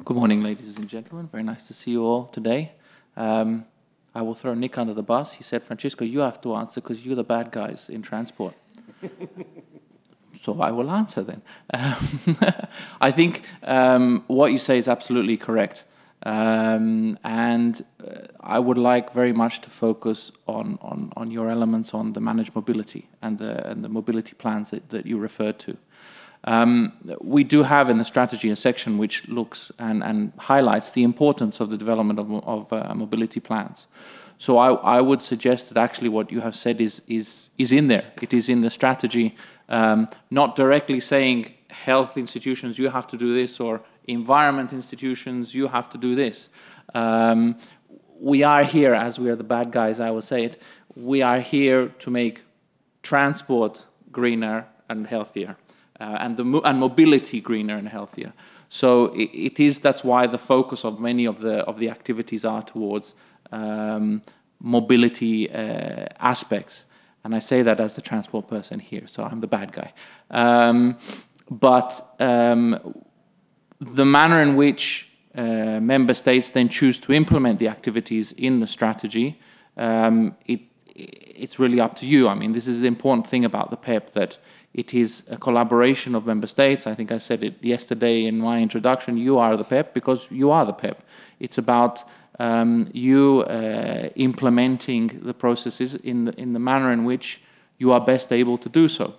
Good morning, ladies and gentlemen. Very nice to see you all today. I will throw Nick under the bus. He said, Francisco, you have to answer because you're the bad guys in transport. So I will answer then. I think what you say is absolutely correct. And I would like very much to focus on your elements on the managed mobility and the mobility plans that you referred to. We do have in the strategy a section which looks and highlights the importance of the development of mobility plans. So I would suggest that actually what you have said is in there. It is in the strategy, not directly saying health institutions, you have to do this, or environment institutions, you have to do this. We are here, as we are the bad guys, I will say it, we are here to make transport greener and healthier. And mobility greener and healthier. So that's why the focus of many of the activities are towards mobility aspects. And I say that as the transport person here, so I'm the bad guy. But the manner in which member states then choose to implement the activities in the strategy, it's really up to you. I mean, this is the important thing about the PEP, that it is a collaboration of member states. I think I said it yesterday in my introduction. You are the PEP because you are the PEP. It's about you implementing the processes in the manner in which you are best able to do so.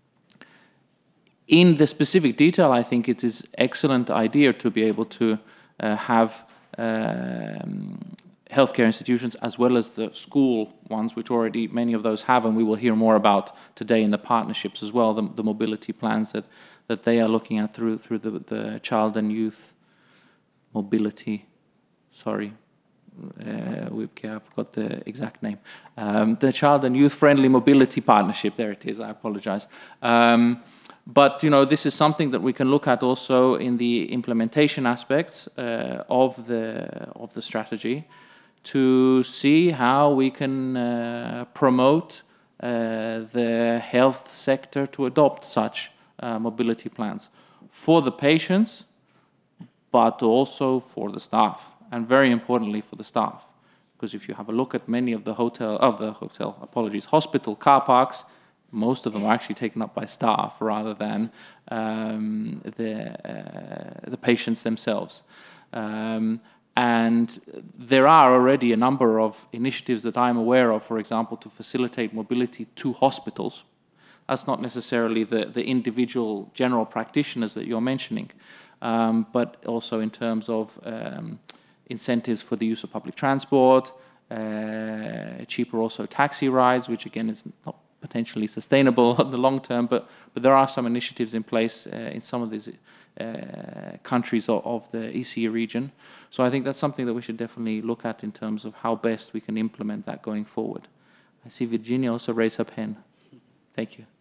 In the specific detail, I think it is an excellent idea to be able to have healthcare institutions as well as the school ones, which already many of those have, and we will hear more about today in the partnerships as well, the mobility plans that they are looking at through the child and youth mobility, I forgot the exact name, the Child and Youth Friendly Mobility Partnership, there it is, I apologize. But, you know, this is something that we can look at also in the implementation aspects of the strategy, to see how we can promote the health sector to adopt such mobility plans for the patients, but also for the staff, and very importantly for the staff. Because if you have a look at many of the hospital car parks, most of them are actually taken up by staff rather than the patients themselves. And there are already a number of initiatives that I'm aware of, for example, to facilitate mobility to hospitals. That's not necessarily the individual general practitioners that you're mentioning, but also in terms of incentives for the use of public transport, cheaper also taxi rides, which again is not potentially sustainable in the long term, but there are some initiatives in place in some of these countries of the ECE region. So I think that's something that we should definitely look at in terms of how best we can implement that going forward. I see Virginia also raise her pen. Thank you.